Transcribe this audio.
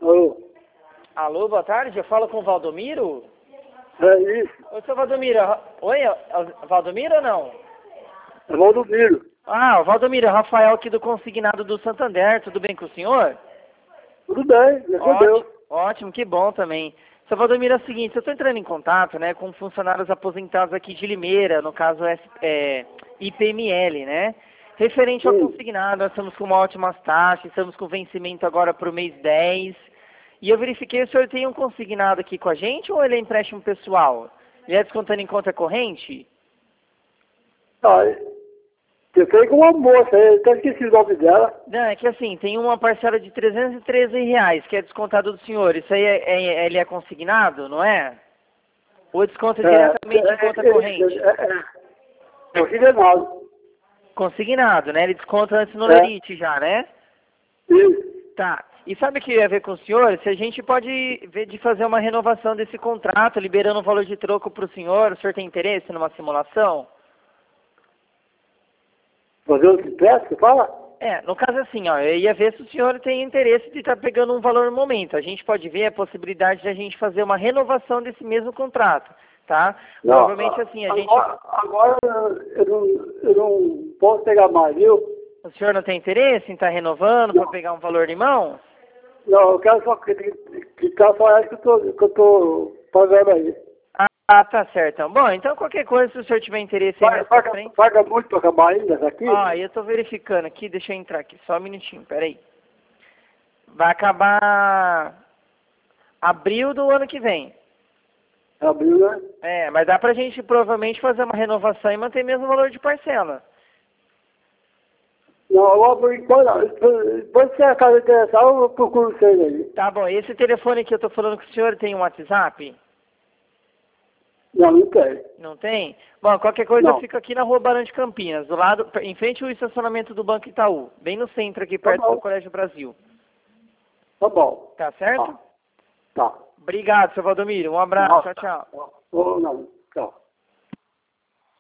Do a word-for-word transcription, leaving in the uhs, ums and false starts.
Alô? Alô, boa tarde, eu falo com o Valdomiro? É isso. Oi, seu Valdomiro. Oi, é o Valdomiro ou não? É Valdomiro. Ah, o Valdomiro, é o Rafael aqui do Consignado do Santander, tudo bem com o senhor? Tudo bem, graças a Deus. Ótimo, ótimo, que bom também. Seu Valdomiro, é o seguinte, eu estou entrando em contato, né, com funcionários aposentados aqui de Limeira, no caso é, I P M L, né? Referente ao Sim. consignado, nós estamos com uma ótima taxa, estamos com vencimento agora para o mês dez. E eu verifiquei, o senhor tem um consignado aqui com a gente ou ele é empréstimo pessoal? Ele é descontando em conta corrente? Ah, eu sei com uma moça, eu até esqueci o nome dela. Não, é que assim, tem uma parcela de trezentos e treze reais que é descontado do senhor. Isso aí é, é- ele é consignado, não é? Ou desconta diretamente em conta corrente? É, é, é, consignado. Consignado, né? Ele desconta antes no É. lerite já, né? Isso. Tá. E sabe o que eu ia ver com o senhor? Se a gente pode ver de fazer uma renovação desse contrato, liberando o valor de troco para o senhor, o senhor tem interesse numa simulação? Fazer o que peça, você fala? É, no caso assim, ó, eu ia ver se o senhor tem interesse de estar pegando um valor no momento. A gente pode ver a possibilidade de a gente fazer uma renovação desse mesmo contrato, tá? Não, Provavelmente assim, a gente... agora, agora eu, não, eu não posso pegar mais, viu? O senhor não tem interesse em estar renovando para pegar um valor em mão? Não, eu quero só que, que, que tá só essa que eu tô, que eu tô pagando aí. Ah, tá certo. Então. Bom, então qualquer coisa, se o senhor tiver interesse aí Paga, mais pra paga, frente... paga muito para acabar ainda essa aqui? Ah, eu tô verificando aqui, deixa eu entrar aqui, só um minutinho, peraí. Vai acabar abril do ano que vem. Abriu, né? É, mas dá pra gente provavelmente fazer uma renovação e manter mesmo o valor de parcela. Não, agora por enquanto, depois se a casa interessar, eu procuro vocês aí. Tá bom, esse telefone que eu tô falando com o senhor tem um WhatsApp? Não, não tem. Não tem? Bom, qualquer coisa eu Não. fico aqui na Rua Barão de Campinas, do lado, em frente ao estacionamento do Banco Itaú, bem no centro aqui, Tá perto bom. do Colégio Brasil. Tá bom. Tá certo? Tá. Tá. Obrigado, seu Valdomiro. Um abraço, tchau, tchau. Não, não, tchau.